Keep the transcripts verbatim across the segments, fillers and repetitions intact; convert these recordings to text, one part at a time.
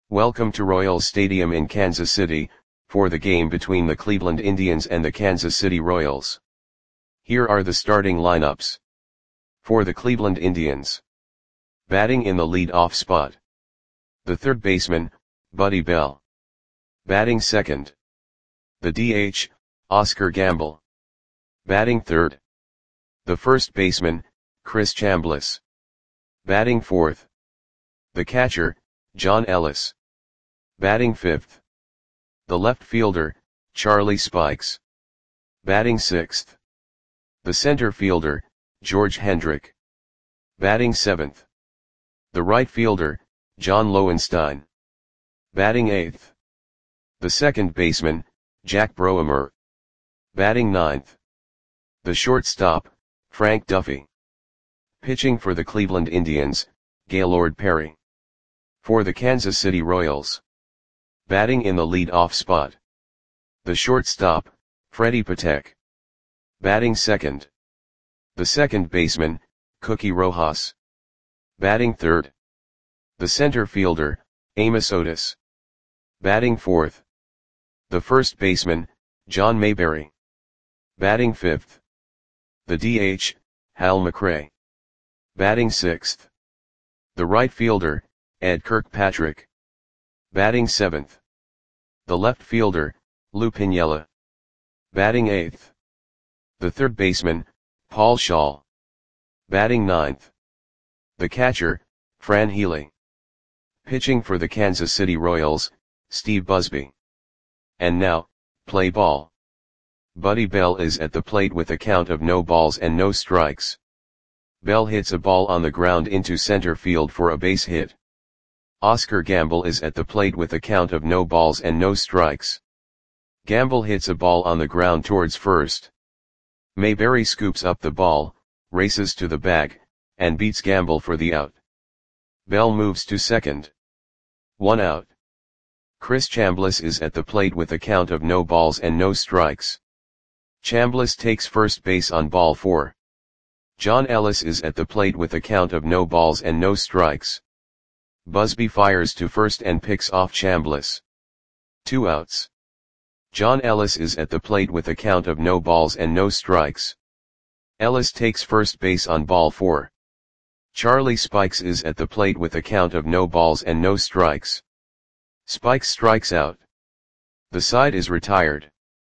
Welcome to Royals Stadium in Kansas City, for the game between the Cleveland Indians and the Kansas City Royals. Here are the starting lineups. For the Cleveland Indians. Batting in the lead-off spot. The third baseman, Buddy Bell. Batting second. The D H, Oscar Gamble. Batting third. The first baseman, Chris Chambliss. Batting fourth. The catcher, John Ellis. Batting fifth. The left fielder, Charlie Spikes. Batting sixth. The center fielder, George Hendrick. Batting seventh. The right fielder, John Lowenstein. Batting eighth. The second baseman, Jack Broemer. Batting ninth. The shortstop, Frank Duffy. Pitching for the Cleveland Indians, Gaylord Perry. For the Kansas City Royals. Batting in the lead-off spot. The shortstop, Freddie Patek. Batting second. The second baseman, Cookie Rojas. Batting third. The center fielder, Amos Otis. Batting fourth. The first baseman, John Mayberry. Batting fifth. The D H, Hal McRae. Batting sixth. The right fielder, Ed Kirkpatrick. Batting seventh. The left fielder, Lou Piniella. Batting eighth. The third baseman, Paul Shaw. Batting ninth. The catcher, Fran Healy. Pitching for the Kansas City Royals, Steve Busby. And now, play ball. Buddy Bell is at the plate with a count of no balls and no strikes. Bell hits a ball on the ground into center field for a base hit. Oscar Gamble is at the plate with a count of no balls and no strikes. Gamble hits a ball on the ground towards first. Mayberry scoops up the ball, races to the bag, and beats Gamble for the out. Bell moves to second. One out. Chris Chambliss is at the plate with a count of no balls and no strikes. Chambliss takes first base on ball four. John Ellis is at the plate with a count of no balls and no strikes. Busby fires to first and picks off Chambliss. Two outs. John Ellis is at the plate with a count of no balls and no strikes. Ellis takes first base on ball four. Charlie Spikes is at the plate with a count of no balls and no strikes. Spikes strikes out. The side is retired.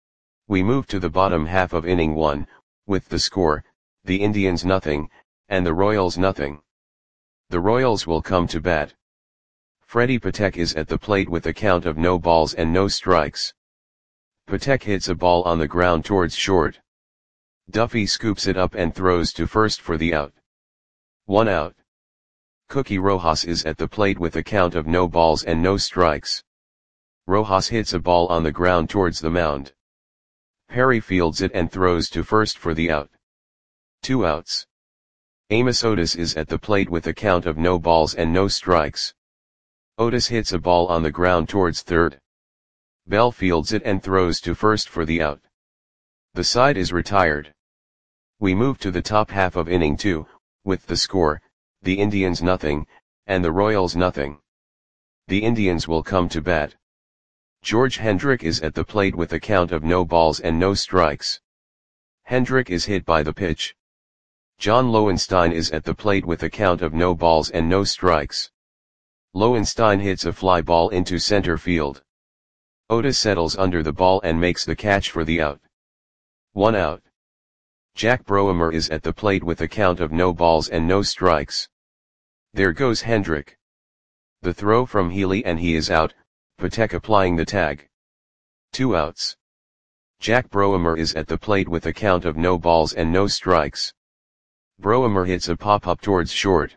We move to the bottom half of inning one, with the score, the Indians nothing, and the Royals nothing. The Royals will come to bat. Freddie Patek is at the plate with a count of no balls and no strikes. Patek hits a ball on the ground towards short. Duffy scoops it up and throws to first for the out. One out. Cookie Rojas is at the plate with a count of no balls and no strikes. Rojas hits a ball on the ground towards the mound. Perry fields it and throws to first for the out. Two outs. Amos Otis is at the plate with a count of no balls and no strikes. Otis hits a ball on the ground towards third. Bell fields it and throws to first for the out. The side is retired. We move to the top half of inning two, with the score, the Indians nothing, and the Royals nothing. The Indians will come to bat. George Hendrick is at the plate with a count of no balls and no strikes. Hendrick is hit by the pitch. John Lowenstein is at the plate with a count of no balls and no strikes. Lowenstein hits a fly ball into center field. Otis settles under the ball and makes the catch for the out. One out. Jack Broemer is at the plate with a count of no balls and no strikes. There goes Hendrick. The throw from Healy and he is out, Patek applying the tag. Two outs. Jack Broemer is at the plate with a count of no balls and no strikes. Broemer hits a pop-up towards short.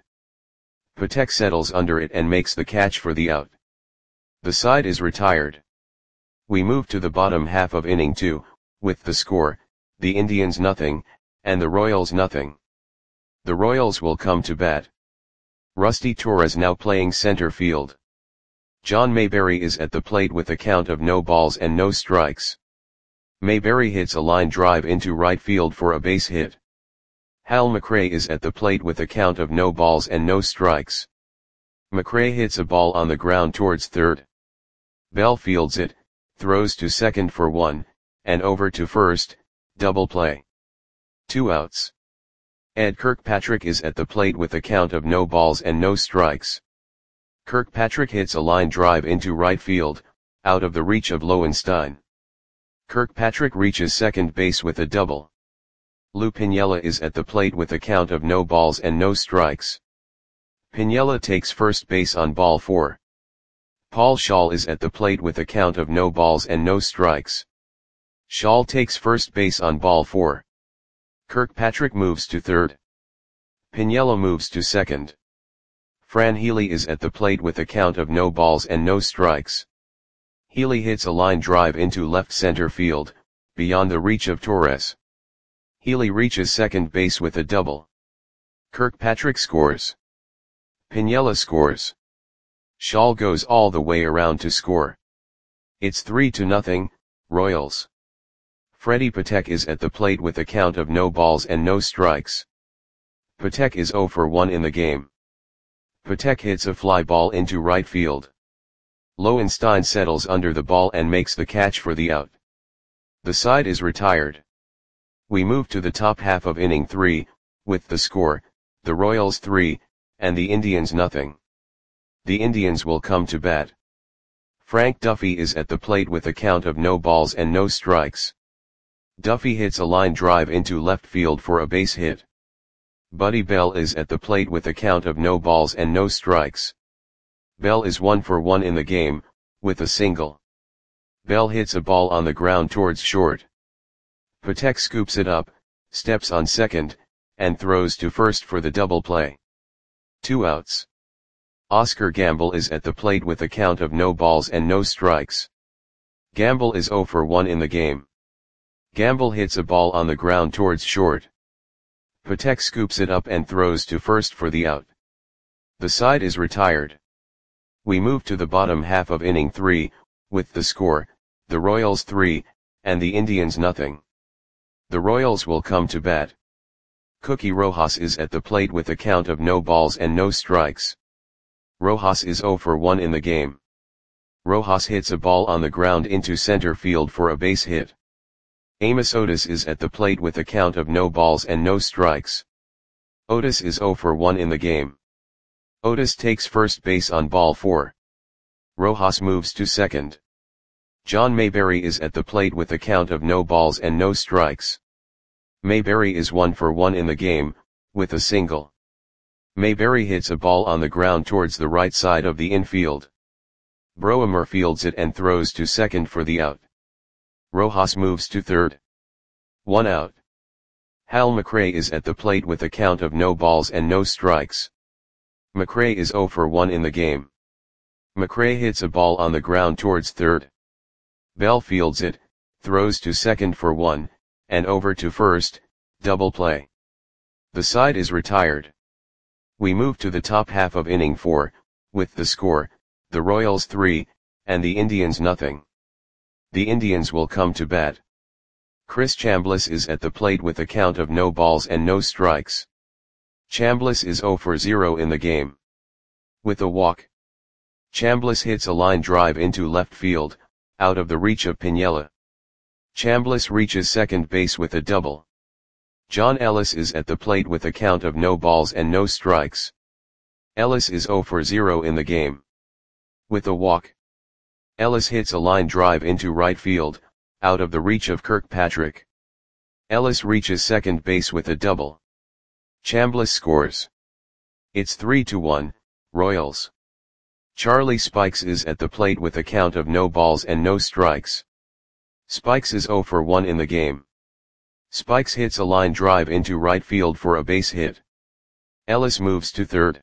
Patek settles under it and makes the catch for the out. The side is retired. We move to the bottom half of inning two, with the score, the Indians nothing, and the Royals nothing. The Royals will come to bat. Rusty Torres now playing center field. John Mayberry is at the plate with a count of no balls and no strikes. Mayberry hits a line drive into right field for a base hit. Hal McRae is at the plate with a count of no balls and no strikes. McRae hits a ball on the ground towards third. Bell fields it, throws to second for one, and over to first, double play. Two outs. Ed Kirkpatrick is at the plate with a count of no balls and no strikes. Kirkpatrick hits a line drive into right field, out of the reach of Lowenstein. Kirkpatrick reaches second base with a double. Lou Piniella is at the plate with a count of no balls and no strikes. Piniella takes first base on ball four. Paul Schall is at the plate with a count of no balls and no strikes. Schall takes first base on ball four. Kirkpatrick moves to third. Piniella moves to second. Fran Healy is at the plate with a count of no balls and no strikes. Healy hits a line drive into left center field, beyond the reach of Torres. Healy reaches second base with a double. Kirkpatrick scores. Piniella scores. Schall goes all the way around to score. It's three to nothing, Royals. Freddie Patek is at the plate with a count of no balls and no strikes. Patek is oh for one in the game. Patek hits a fly ball into right field. Lowenstein settles under the ball and makes the catch for the out. The side is retired. We move to the top half of inning three, with the score, the Royals three, and the Indians nothing. The Indians will come to bat. Frank Duffy is at the plate with a count of no balls and no strikes. Duffy hits a line drive into left field for a base hit. Buddy Bell is at the plate with a count of no balls and no strikes. Bell is one for one in the game, with a single. Bell hits a ball on the ground towards short. Patek scoops it up, steps on second, and throws to first for the double play. Two outs. Oscar Gamble is at the plate with a count of no balls and no strikes. Gamble is oh for one in the game. Gamble hits a ball on the ground towards short. Patek scoops it up and throws to first for the out. The side is retired. We move to the bottom half of inning three, with the score, the Royals three, and the Indians nothing. The Royals will come to bat. Cookie Rojas is at the plate with a count of no balls and no strikes. Rojas is oh for one in the game. Rojas hits a ball on the ground into center field for a base hit. Amos Otis is at the plate with a count of no balls and no strikes. Otis is oh for one in the game. Otis takes first base on ball four. Rojas moves to second. John Mayberry is at the plate with a count of no balls and no strikes. Mayberry is one for one in the game, with a single. Mayberry hits a ball on the ground towards the right side of the infield. Broemer fields it and throws to second for the out. Rojas moves to third. One out. Hal McRae is at the plate with a count of no balls and no strikes. McRae is oh for one in the game. McRae hits a ball on the ground towards third. Bell fields it, throws to second for one, and over to first, double play. The side is retired. We move to the top half of inning four, with the score, the Royals three, and the Indians nothing. The Indians will come to bat. Chris Chambliss is at the plate with a count of no balls and no strikes. Chambliss is oh for zero in the game. With a walk. Chambliss hits a line drive into left field, out of the reach of Piniella. Chambliss reaches second base with a double. John Ellis is at the plate with a count of no balls and no strikes. Ellis is oh for zero in the game. With a walk. Ellis hits a line drive into right field, out of the reach of Kirkpatrick. Ellis reaches second base with a double. Chambliss scores. It's three to one, Royals. Charlie Spikes is at the plate with a count of no balls and no strikes. Spikes is oh for one in the game. Spikes hits a line drive into right field for a base hit. Ellis moves to third.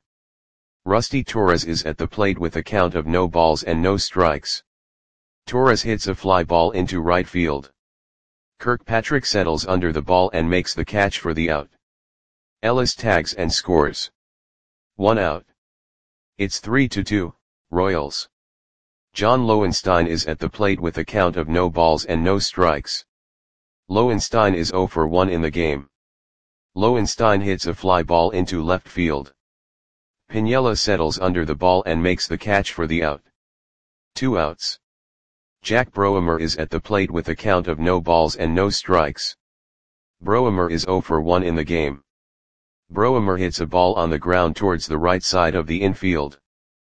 Rusty Torres is at the plate with a count of no balls and no strikes. Torres hits a fly ball into right field. Kirkpatrick settles under the ball and makes the catch for the out. Ellis tags and scores. One out. It's three to two, Royals. John Lowenstein is at the plate with a count of no balls and no strikes. Lowenstein is oh for one in the game. Lowenstein hits a fly ball into left field. Piniella settles under the ball and makes the catch for the out. Two outs. Jack Broemer is at the plate with a count of no balls and no strikes. Broemer is zero for one in the game. Broemer hits a ball on the ground towards the right side of the infield.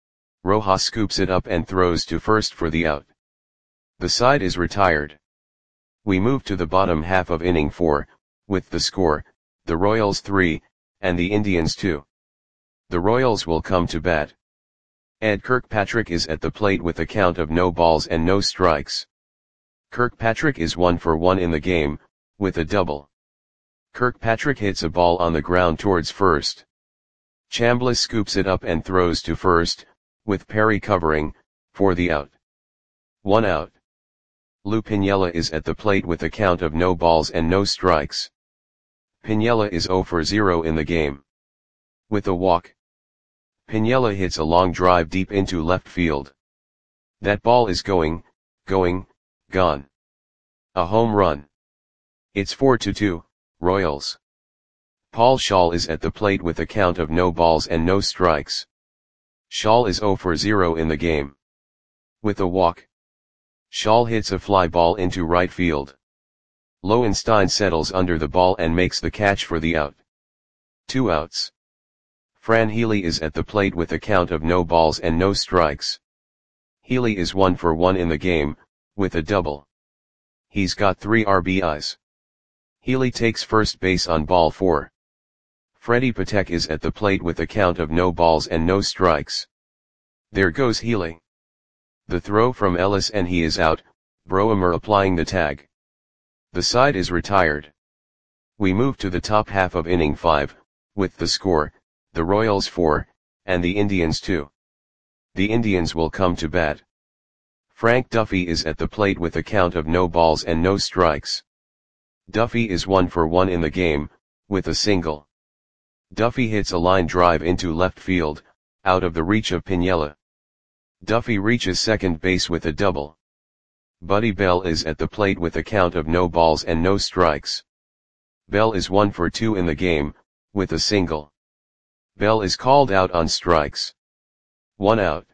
Rojas scoops it up and throws to first for the out. The side is retired. We move to the bottom half of inning four, with the score, the Royals three, and the Indians two. The Royals will come to bat. Ed Kirkpatrick is at the plate with a count of no balls and no strikes. Kirkpatrick is one for one in the game, with a double. Kirkpatrick hits a ball on the ground towards first. Chambliss scoops it up and throws to first, with Perry covering, for the out. One out. Lou Piniella is at the plate with a count of no balls and no strikes. Piniella is zero for zero in the game. With a walk. Piniella hits a long drive deep into left field. That ball is going, going, gone. A home run. It's four to two, Royals. Paul Schaal is at the plate with a count of no balls and no strikes. Schaal is zero for zero in the game. With a walk. Schaal hits a fly ball into right field. Lowenstein settles under the ball and makes the catch for the out. Two outs. Fran Healy is at the plate with a count of no balls and no strikes. Healy is one for one in the game, with a double. He's got three R B Is. Healy takes first base on ball four. Freddie Patek is at the plate with a count of no balls and no strikes. There goes Healy. The throw from Ellis and he is out, Broemer applying the tag. The side is retired. We move to the top half of inning five, with the score, the Royals four, and the Indians two. The Indians will come to bat. Frank Duffy is at the plate with a count of no balls and no strikes. Duffy is one for one in the game, with a single. Duffy hits a line drive into left field, out of the reach of Piniella. Duffy reaches second base with a double. Buddy Bell is at the plate with a count of no balls and no strikes. Bell is one for two in the game, with a single. Bell is called out on strikes. One out.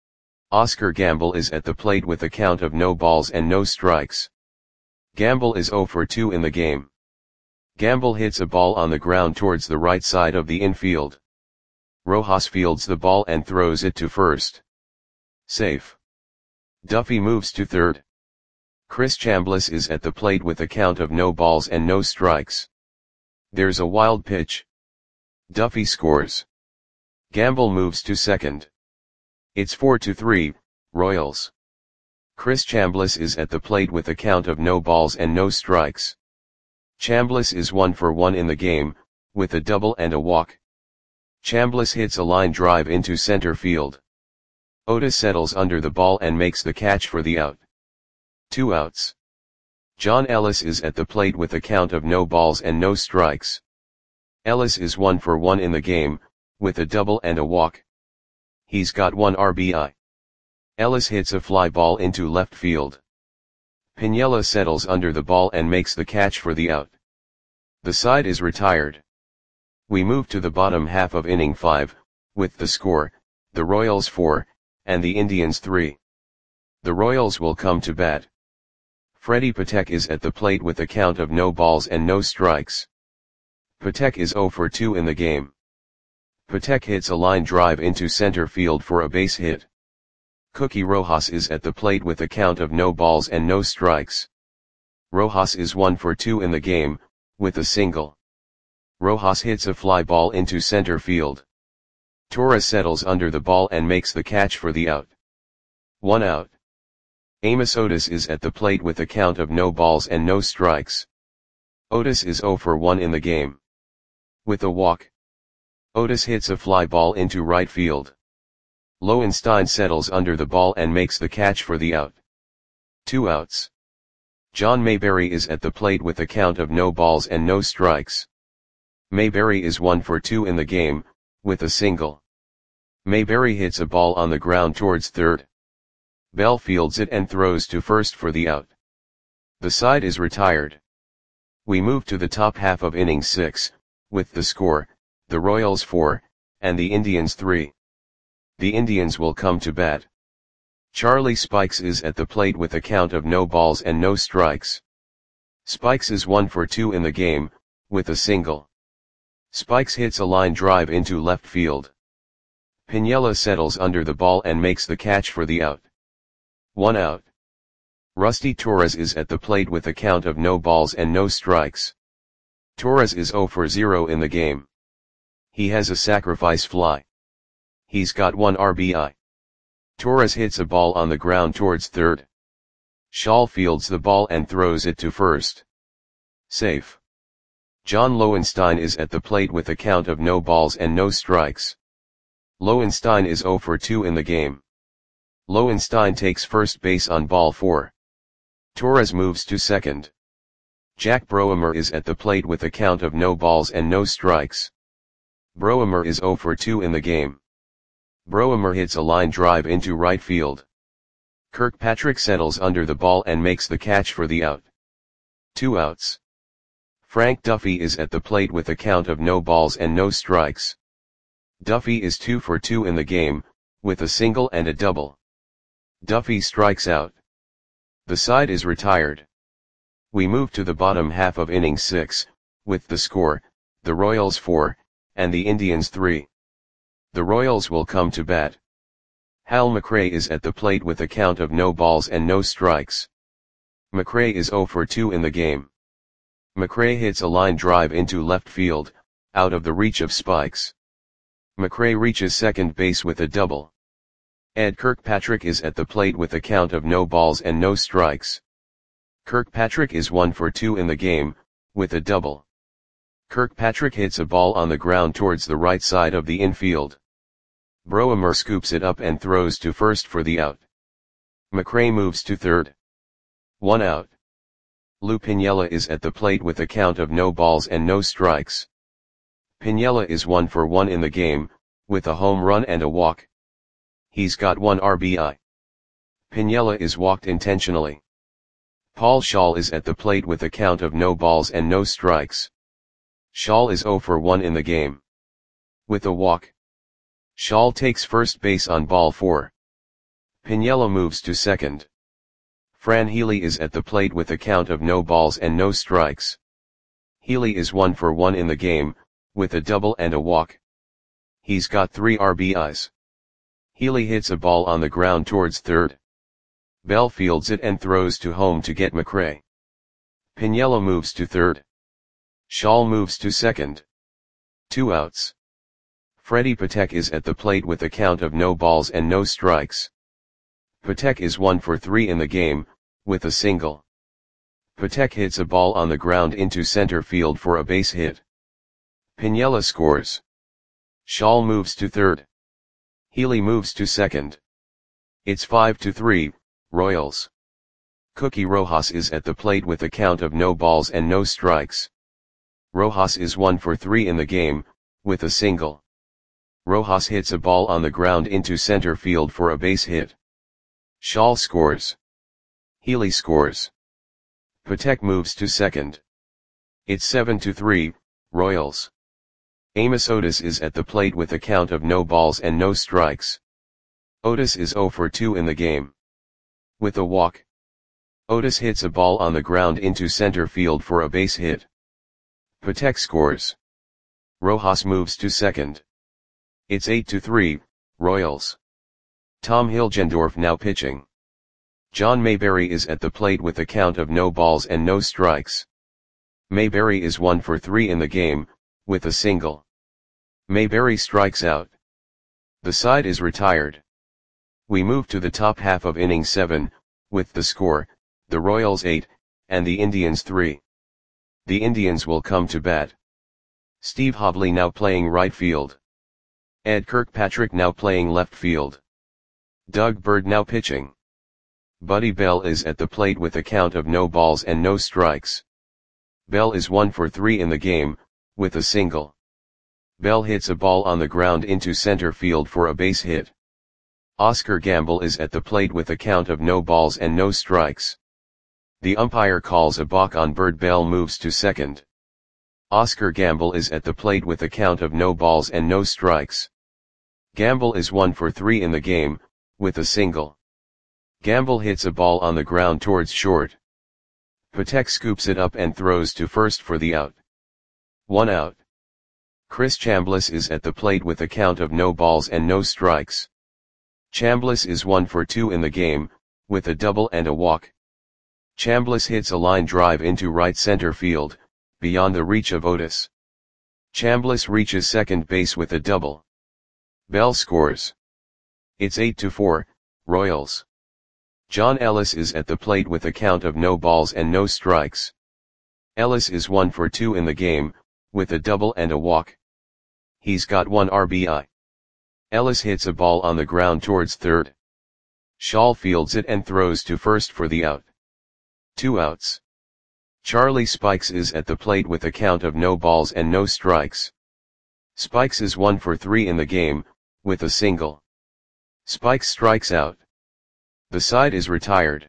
Oscar Gamble is at the plate with a count of no balls and no strikes. Gamble is zero for two in the game. Gamble hits a ball on the ground towards the right side of the infield. Rojas fields the ball and throws it to first. Safe. Duffy moves to third. Chris Chambliss is at the plate with a count of no balls and no strikes. There's a wild pitch. Duffy scores. Gamble moves to second. It's four to three, Royals. Chris Chambliss is at the plate with a count of no balls and no strikes. Chambliss is one for one in the game, with a double and a walk. Chambliss hits a line drive into center field. Otis settles under the ball and makes the catch for the out. Two outs. John Ellis is at the plate with a count of no balls and no strikes. Ellis is one for one in the game, with a double and a walk. He's got one R B I. Ellis hits a fly ball into left field. Piniella settles under the ball and makes the catch for the out. The side is retired. We move to the bottom half of inning five, with the score, the Royals four, and the Indians three. The Royals will come to bat. Freddie Patek is at the plate with a count of no balls and no strikes. Patek is zero for two in the game. Patek hits a line drive into center field for a base hit. Cookie Rojas is at the plate with a count of no balls and no strikes. Rojas is one for two in the game, with a single. Rojas hits a fly ball into center field. Torres settles under the ball and makes the catch for the out. One out. Amos Otis is at the plate with a count of no balls and no strikes. Otis is zero for one in the game. With a walk. Otis hits a fly ball into right field. Lowenstein settles under the ball and makes the catch for the out. Two outs. John Mayberry is at the plate with a count of no balls and no strikes. Mayberry is one for two in the game, with a single. Mayberry hits a ball on the ground towards third. Bell fields it and throws to first for the out. The side is retired. We move to the top half of inning six, with the score, the Royals four, and the Indians three. The Indians will come to bat. Charlie Spikes is at the plate with a count of no balls and no strikes. Spikes is one for two in the game, with a single. Spikes hits a line drive into left field. Piniella settles under the ball and makes the catch for the out. One out. Rusty Torres is at the plate with a count of no balls and no strikes. Torres is zero for zero in the game. He has a sacrifice fly. He's got one R B I. Torres hits a ball on the ground towards third. Shaw fields the ball and throws it to first. Safe. John Lowenstein is at the plate with a count of no balls and no strikes. Lowenstein is zero for two in the game. Lowenstein takes first base on ball four. Torres moves to second. Jack Broemer is at the plate with a count of no balls and no strikes. Broemer is zero for two in the game. Broemer hits a line drive into right field. Kirkpatrick settles under the ball and makes the catch for the out. Two outs. Frank Duffy is at the plate with a count of no balls and no strikes. Duffy is two for two in the game, with a single and a double. Duffy strikes out. The side is retired. We move to the bottom half of inning six, with the score, the Royals four, and the Indians three. The Royals will come to bat. Hal McRae is at the plate with a count of no balls and no strikes. McRae is zero for two in the game. McRae hits a line drive into left field, out of the reach of Spikes. McRae reaches second base with a double. Ed Kirkpatrick is at the plate with a count of no balls and no strikes. Kirkpatrick is one for two in the game, with a double. Kirkpatrick hits a ball on the ground towards the right side of the infield. Broemer scoops it up and throws to first for the out. McRae moves to third. One out. Lou Piniella is at the plate with a count of no balls and no strikes. Piniella is one for one in the game, with a home run and a walk. He's got one R B I. Piniella is walked intentionally. Paul Shaw is at the plate with a count of no balls and no strikes. Shaw is zero for one in the game. With a walk. Shaw takes first base on ball four. Piniella moves to second. Fran Healy is at the plate with a count of no balls and no strikes. Healy is one for one in the game, with a double and a walk. He's got three R B Is. Healy hits a ball on the ground towards third. Bell fields it and throws to home to get McRae. Piniella moves to third. Shaw moves to second. Two outs. Freddie Patek is at the plate with a count of no balls and no strikes. Patek is one for three in the game, with a single. Patek hits a ball on the ground into center field for a base hit. Piniella scores. Shaw moves to third. Healy moves to second. It's five to three, Royals. Cookie Rojas is at the plate with a count of no balls and no strikes. Rojas is one for three in the game, with a single. Rojas hits a ball on the ground into center field for a base hit. Shaw scores. Healy scores. Patek moves to second. It's seven to three, Royals. Amos Otis is at the plate with a count of no balls and no strikes. Otis is zero for two in the game. With a walk. Otis hits a ball on the ground into center field for a base hit. Patek scores. Rojas moves to second. It's eight to three, Royals. Tom Hilgendorf now pitching. John Mayberry is at the plate with a count of no balls and no strikes. Mayberry is one for three in the game, with a single. Mayberry strikes out. The side is retired. We move to the top half of inning seven, with the score, the Royals eight, and the Indians three. The Indians will come to bat. Steve Hobley now playing right field. Ed Kirkpatrick now playing left field. Doug Bird now pitching. Buddy Bell is at the plate with a count of no balls and no strikes. Bell is one for three in the game, with a single. Bell hits a ball on the ground into center field for a base hit. Oscar Gamble is at the plate with a count of no balls and no strikes. The umpire calls a balk on Bird. Bell moves to second. Oscar Gamble is at the plate with a count of no balls and no strikes. Gamble is one for three in the game, with a single. Gamble hits a ball on the ground towards short. Patek scoops it up and throws to first for the out. One out. Chris Chambliss is at the plate with a count of no balls and no strikes. Chambliss is one for two in the game, with a double and a walk. Chambliss hits a line drive into right center field, beyond the reach of Otis. Chambliss reaches second base with a double. Bell scores. It's eight to four, Royals. John Ellis is at the plate with a count of no balls and no strikes. Ellis is one for two in the game, with a double and a walk. He's got one R B I. Ellis hits a ball on the ground towards third. Shaw fields it and throws to first for the out. Two outs. Charlie Spikes is at the plate with a count of no balls and no strikes. Spikes is one for three in the game, with a single. Spikes strikes out. The side is retired.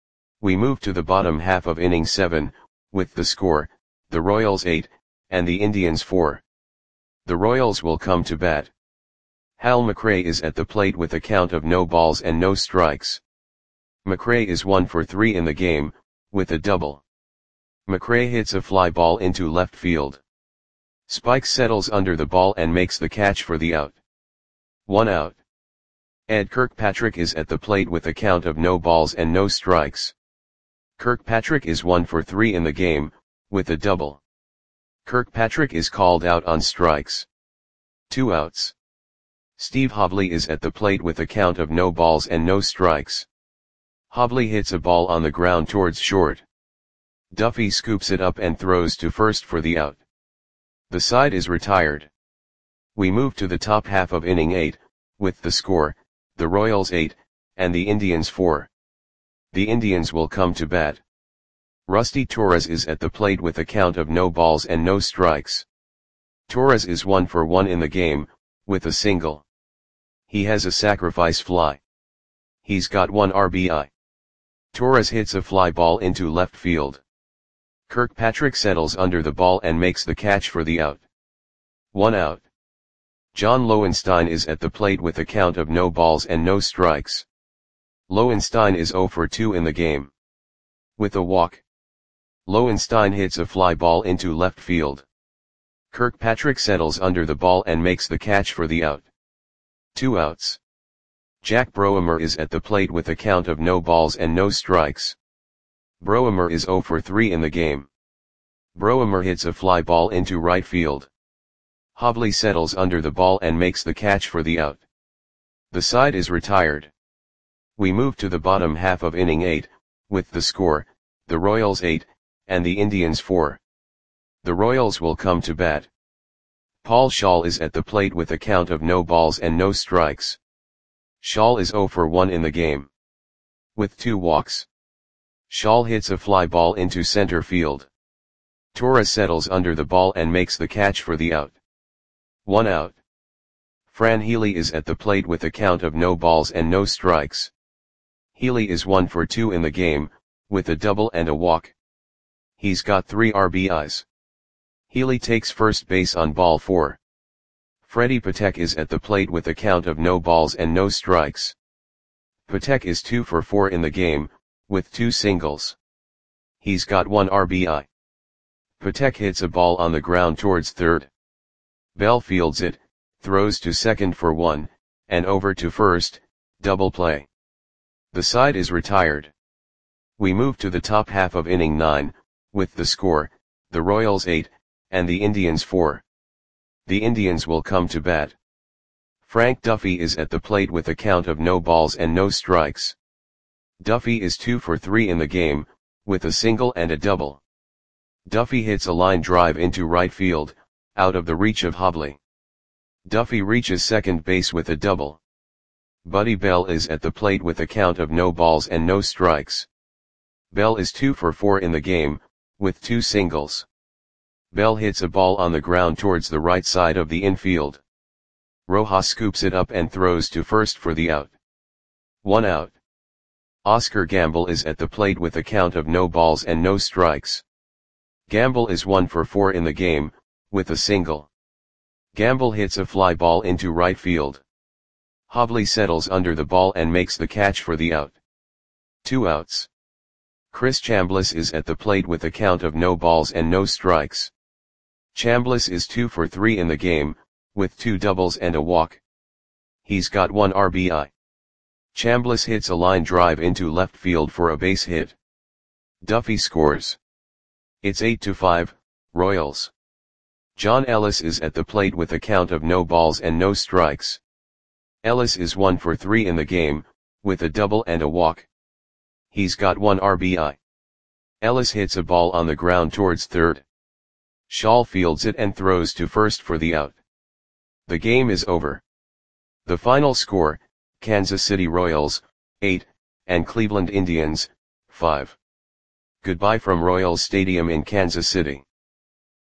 We move to the bottom half of inning seven, with the score, the Royals eight, and the Indians four. The Royals will come to bat. Hal McRae is at the plate with a count of no balls and no strikes. McRae is one for three in the game, with a double. McRae hits a fly ball into left field. Spikes settles under the ball and makes the catch for the out. One out. Ed Kirkpatrick is at the plate with a count of no balls and no strikes. Kirkpatrick is one for three in the game, with a double. Kirkpatrick is called out on strikes. Two outs. Steve Hobley is at the plate with a count of no balls and no strikes. Hobley hits a ball on the ground towards short. Duffy scoops it up and throws to first for the out. The side is retired. We move to the top half of inning eight, with the score, the Royals eight, and the Indians four. The Indians will come to bat. Rusty Torres is at the plate with a count of no balls and no strikes. Torres is one for one in the game, with a single. He has a sacrifice fly. He's got one R B I. Torres hits a fly ball into left field. Kirkpatrick settles under the ball and makes the catch for the out. One out. John Lowenstein is at the plate with a count of no balls and no strikes. Lowenstein is zero for two in the game. With a walk. Lowenstein hits a fly ball into left field. Kirkpatrick settles under the ball and makes the catch for the out. Two outs. Jack Broemer is at the plate with a count of no balls and no strikes. Broemer is zero for three in the game. Broemer hits a fly ball into right field. Hobley settles under the ball and makes the catch for the out. The side is retired. We move to the bottom half of inning eight, with the score, the Royals eight, and the Indians four. The Royals will come to bat. Paul Shaw is at the plate with a count of no balls and no strikes. Shaw is zero for one in the game. With two walks. Shaw hits a fly ball into center field. Torres settles under the ball and makes the catch for the out. One out. Fran Healy is at the plate with a count of no balls and no strikes. Healy is one for two in the game, with a double and a walk. He's got three R B Is. Healy takes first base on ball four. Freddie Patek is at the plate with a count of no balls and no strikes. Patek is two for four in the game, with two singles. He's got one R B I. Patek hits a ball on the ground towards third. Bell fields it, throws to second for one, and over to first, double play. The side is retired. We move to the top half of inning nine, with the score, the Royals eight, and the Indians four. The Indians will come to bat. Frank Duffy is at the plate with a count of no balls and no strikes. Duffy is two for three in the game, with a single and a double. Duffy hits a line drive into right field, out of the reach of Hobley. Duffy reaches second base with a double. Buddy Bell is at the plate with a count of no balls and no strikes. Bell is two for four in the game, with two singles. Bell hits a ball on the ground towards the right side of the infield. Rojas scoops it up and throws to first for the out. One out. Oscar Gamble is at the plate with a count of no balls and no strikes. Gamble is one for four in the game, with a single. Gamble hits a fly ball into right field. Hobley settles under the ball and makes the catch for the out. Two outs. Chris Chambliss is at the plate with a count of no balls and no strikes. Chambliss is two for three in the game, with two doubles and a walk. He's got one R B I. Chambliss hits a line drive into left field for a base hit. Duffy scores. It's eight to five, Royals. John Ellis is at the plate with a count of no balls and no strikes. Ellis is one for three in the game, with a double and a walk. He's got one R B I. Ellis hits a ball on the ground towards third. Shaw fields it and throws to first for the out. The game is over. The final score, Kansas City Royals, eight, and Cleveland Indians, five. Goodbye from Royals Stadium in Kansas City.